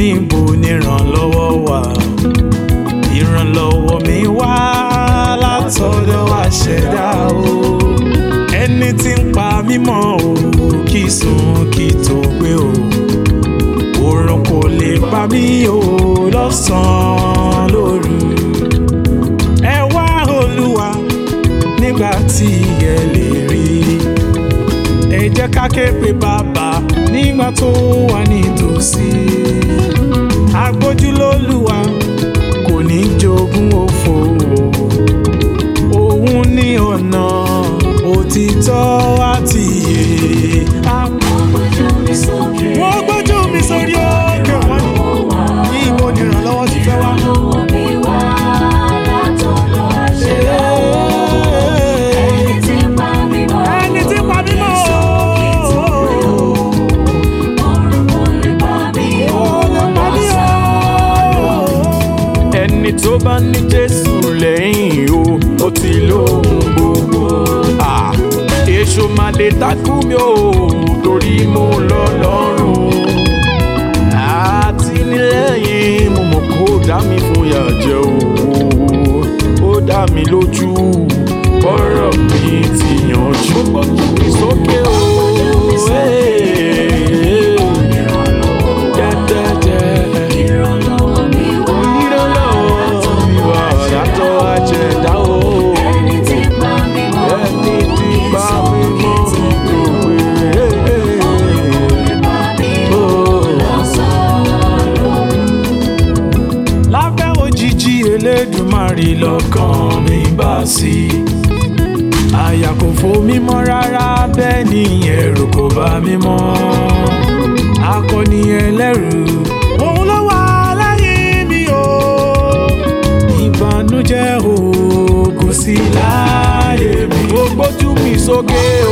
níbo ni ìrànlọ́wọ́ wà? Ìrànlọ́wọ́ mi wá látọ̀dọ̀ àṣẹ̀dá o. Ẹni tí ń pa mí mọ́ o, kì í sùn kì í tó gbé o. Oòrùn kò lè pa mí o lọ́sàn-án lóru. Ẹ wá Olúwa nígbà tí ẹ lè rí. Ẹ jẹ́ ká ké pe Bàbá nígbà tó wà nítòsí. Agbójúlólúwa kò ní jogún òfò. Òun ní ọ̀nà òtítọ́ àti ìyè. Wọ́n gbójú mi sórí òkè wọn. Níbo ni ìrànlọ́wọ́ ti fẹ́ wá? Ẹni tó bá ní Jésù lẹ́yìn o, ó ti lóhun gbogbo. Èṣù má lè takú mi o, torí mo lọ́lọ́run. Àtìlẹ́yìn mo mọ̀ kó dá mi fòyà jẹ o. Ó dá mi lójú, ọ̀rọ̀ mi ti yanjú. Gbójú mi sókè o. Elédùmarè lọ́kàn mi bá sí. Àyà kò fò mí mọ́ rárá, bẹ́ẹ̀ ni ẹ̀rù kò bá mi mọ́. Akọni ẹlẹ́rù òun ló wà lẹ́yìn mi o. Ìbànújẹ́ o kò sí láyé mi. Ó gbójú mi sókè o.